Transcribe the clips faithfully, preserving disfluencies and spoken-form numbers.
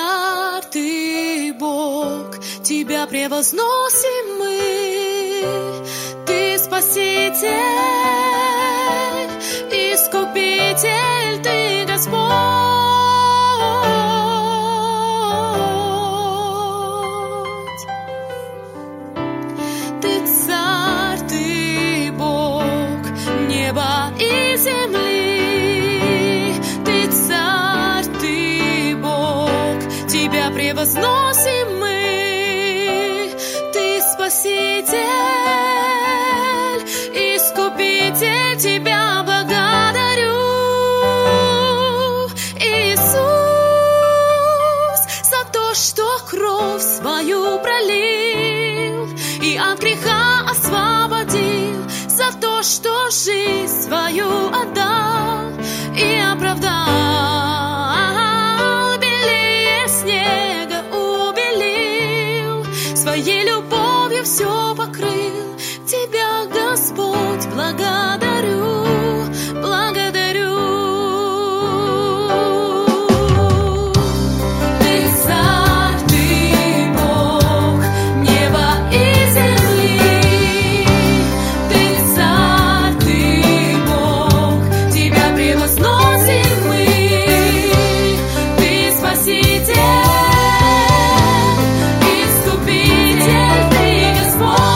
царь, Ты Бог, Тебя превозносим мы. Ты Спаситель, Искупитель, Ты Господь. Ты царь, Ты Бог неба и земли. Ты царь, Ты Бог, Тебя превозносим мы. Ты Спаситель, Искупитель, Тебя благодарю. Иисус, за то, что кровь свою пролил и от греха освободил, за то, что жизнь свою отдал и оправдал, белее снега убелил, своей любовью все покрыл. Тебя, Господь, благодарю, благодарю. Ты царь, Ты Бог неба и земли. Ты царь, Ты Бог, Тебя превозносим мы. Ты Спаситель, Искупитель, Ты Господь.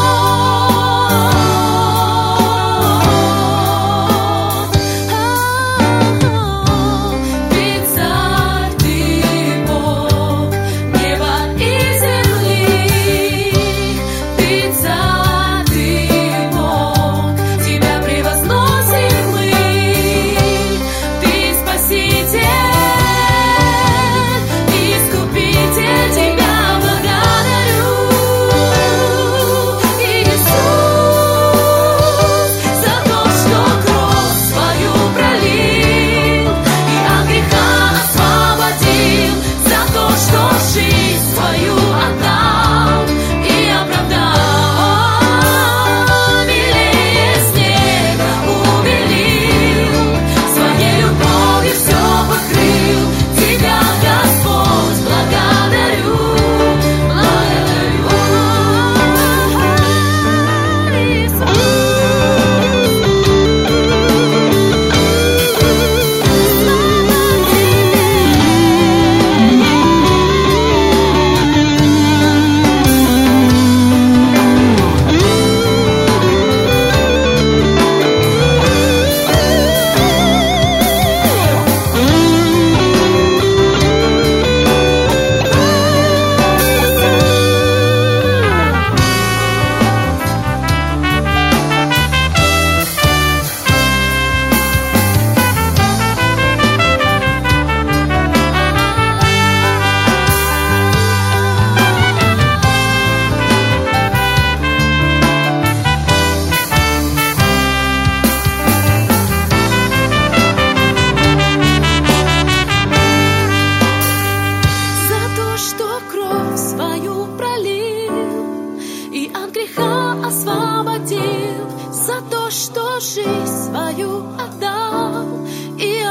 Освободил, за то, что жизнь свою отдал и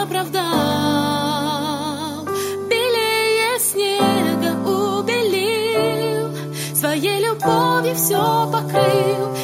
оправдал, белее снега убелил, своей любовью все покрыл.